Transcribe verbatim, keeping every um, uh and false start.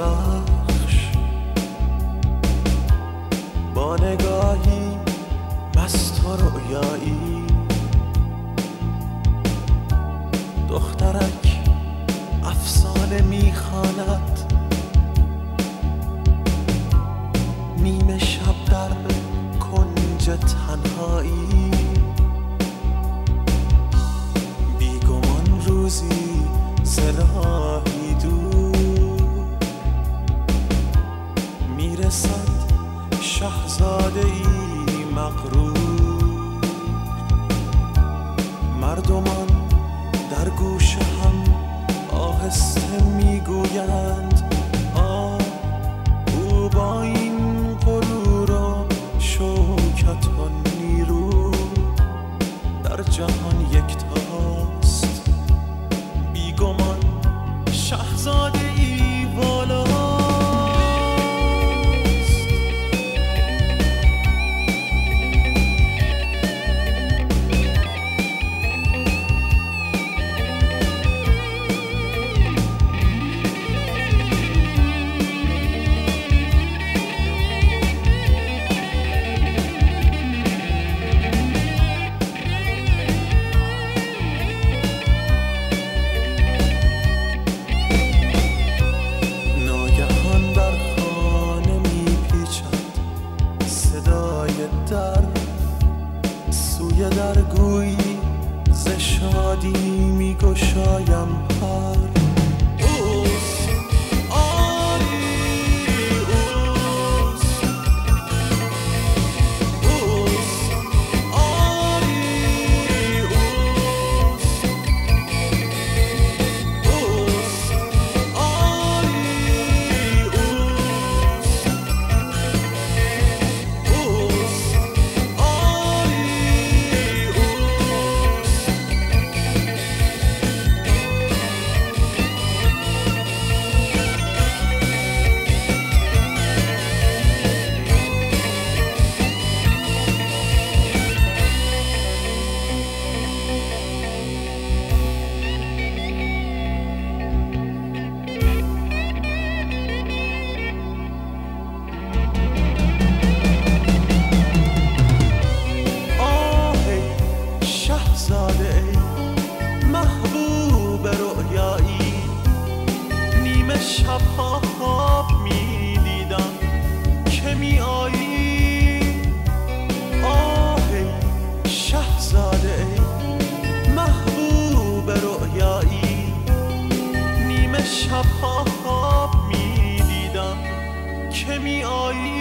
بخش، با نگاهی مست و رؤیایی، دخترک افسانه میخواند، نیمه شب در کنج تنهایی، بیگمان روزی زراهی دور میرسد شاهزاده ای مغرور، مردمان در گوش هم آهسته میگویند آه او با این غرور و شوکت و نیرو در جهان یکتاست، بیگمان شاهزاده ای والاست. در سوی در گویی ز شادی می گشایم پر، اوست آری اوست، اوست آری اوست، اوست آری اوست، محبوب رؤیایی، نیمه شبها خواب می دیدم که می آیی، آه ای شهزاده ای محبوب رؤیایی، نیمه شبها خواب می دیدم که می آیی.